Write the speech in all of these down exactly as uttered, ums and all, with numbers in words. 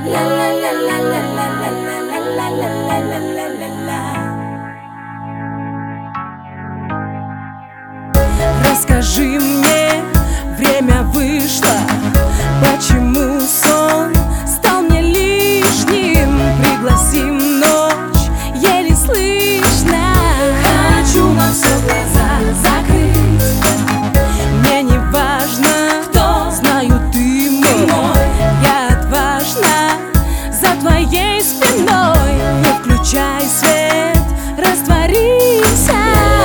Расскажи мне, время вышло, почему сон стал мне лишним? Пригласим ночь, еле слышно. Хочу на все глаза закрыть. Мне не важно, кто, знаю, ты мой. Я отважна за твоей спиной. Не включай свет, растворимся.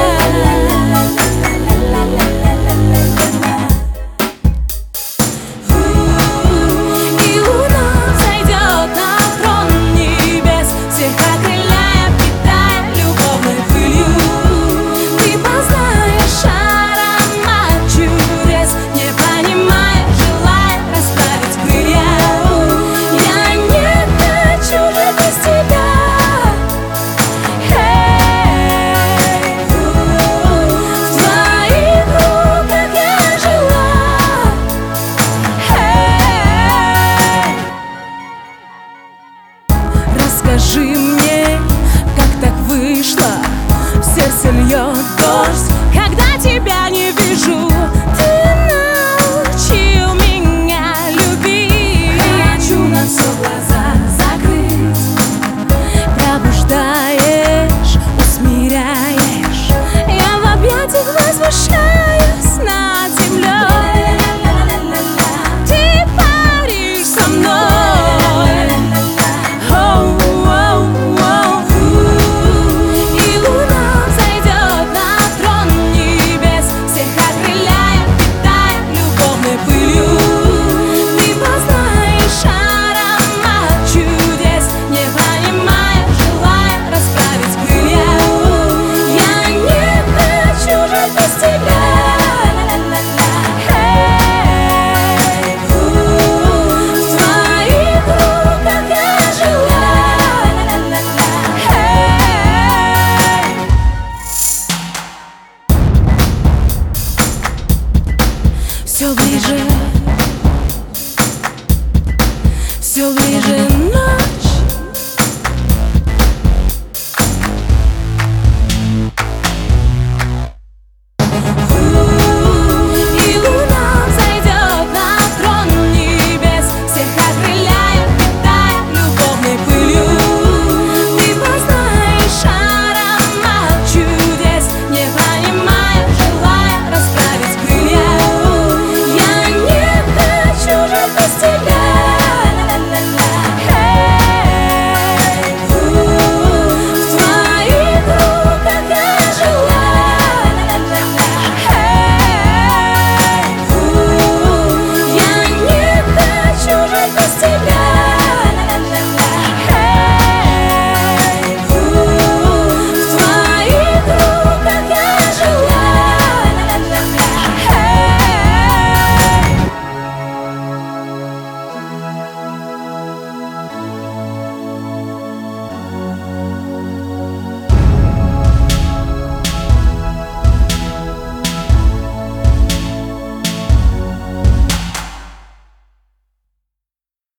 Скажи мне, как так вышло? В сердце льет дождь, когда тебя не вижу. Ты научил меня любить. Хочу на все глаза закрыть. Пробуждаешь, усмиряешь. Я в объятиях возвышаюсь над землей. Ты паришь со мной. Все ближе.